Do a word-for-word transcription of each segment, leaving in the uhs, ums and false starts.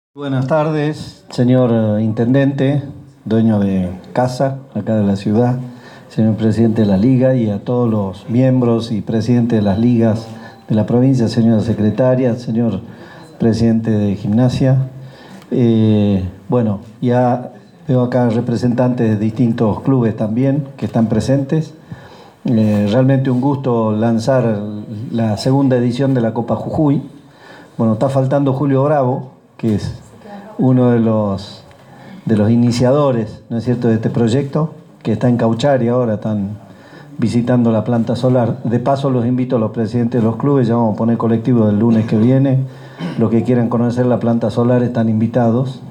Buenas tardes, señor intendente, dueño de casa acá de la ciudad, señor presidente de la liga y a todos los miembros y presidentes de las ligas de la provincia, señora secretaria, señor presidente de gimnasia. Eh, bueno, ya veo acá representantes de distintos clubes también que están presentes. Eh, realmente un gusto lanzar la segunda edición de la Copa Jujuy. Bueno, está faltando Julio Bravo, que es uno de los, de los iniciadores, ¿no es cierto?, de este proyecto, que está en Cauchari ahora, están visitando la planta solar. De paso los invito a los presidentes de los clubes, ya vamos a poner colectivo del lunes que viene, los que quieran conocer la planta solar están invitados.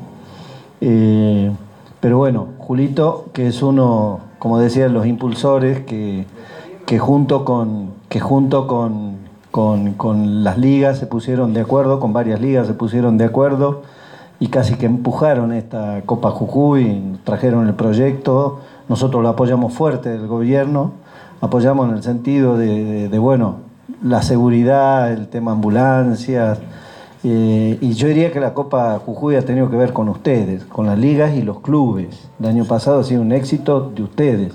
Eh, pero bueno, Julito, que es uno, como decía, de los impulsores, que, que junto con, que junto con, con, con las ligas se pusieron de acuerdo, con varias ligas se pusieron de acuerdo, y casi que empujaron esta Copa Jujuy, trajeron el proyecto. Nosotros lo apoyamos fuerte del gobierno, apoyamos en el sentido de, de, de bueno, la seguridad, el tema ambulancias, eh, y yo diría que la Copa Jujuy ha tenido que ver con ustedes, con las ligas y los clubes. El año pasado ha sido un éxito de ustedes,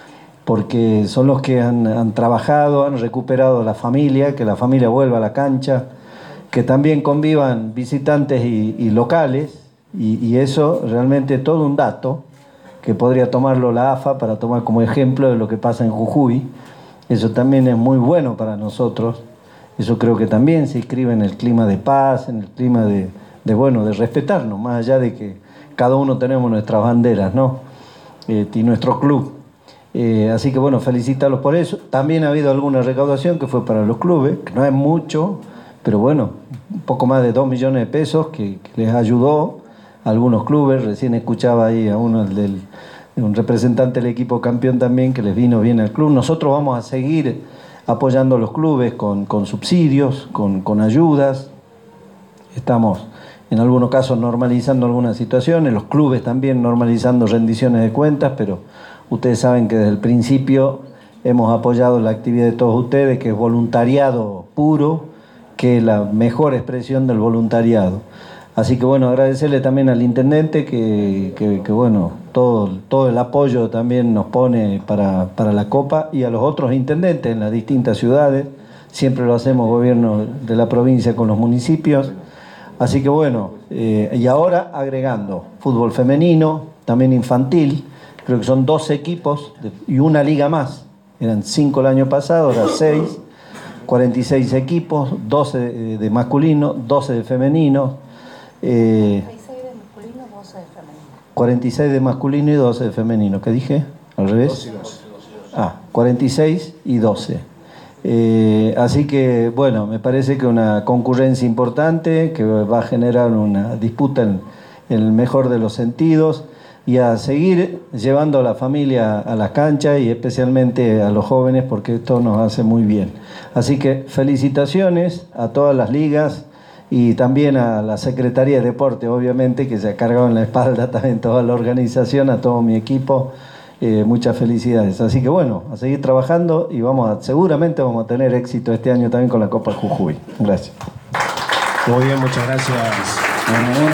porque son los que han, han trabajado, han recuperado la familia, que la familia vuelva a la cancha, que también convivan visitantes y, y locales, y, y eso realmente es todo un dato que podría tomarlo la A F A para tomar como ejemplo de lo que pasa en Jujuy. Eso también es muy bueno para nosotros. Eso creo que también se inscribe en el clima de paz, en el clima de, de bueno, de respetarnos, más allá de que cada uno tenemos nuestras banderas, ¿no? Eh, y nuestro club. Eh, así que bueno, felicitarlos por eso. También ha habido alguna recaudación que fue para los clubes, que no es mucho, pero bueno, un poco más de dos millones de pesos que, que les ayudó a algunos clubes. Recién escuchaba ahí a uno del, un representante del equipo campeón también, que les vino bien al club. Nosotros vamos a seguir apoyando a los clubes con, con subsidios, con, con ayudas. Estamos en algunos casos normalizando algunas situaciones, los clubes también normalizando rendiciones de cuentas, pero ustedes saben que desde el principio hemos apoyado la actividad de todos ustedes, que es voluntariado puro, que es la mejor expresión del voluntariado. Así que bueno, agradecerle también al intendente que, que, que bueno, todo, todo el apoyo también nos pone para, para la Copa, y a los otros intendentes en las distintas ciudades. Siempre lo hacemos gobierno de la provincia con los municipios. Así que bueno, eh, y ahora agregando fútbol femenino, también infantil, creo que son doce equipos de, y una liga más. Eran cinco el año pasado, ahora seis. cuarenta y seis equipos, doce de masculino, doce de femenino. Eh, cuarenta y seis de masculino, doce de femenino. cuarenta y seis de masculino y doce de femenino. ¿Qué dije? ¿Al revés? doce y doce. Ah, cuarenta y seis y doce. Eh, así que, bueno, me parece que una concurrencia importante que va a generar una disputa en, en el mejor de los sentidos, y a seguir llevando a la familia a las canchas y especialmente a los jóvenes, porque esto nos hace muy bien. Así que felicitaciones a todas las ligas y también a la Secretaría de Deporte, obviamente, que se ha cargado en la espalda también toda la organización, a todo mi equipo. Eh, muchas felicidades. Así que bueno, a seguir trabajando y vamos a, seguramente vamos a tener éxito este año también con la Copa Jujuy. Gracias. Muy bien, muchas gracias.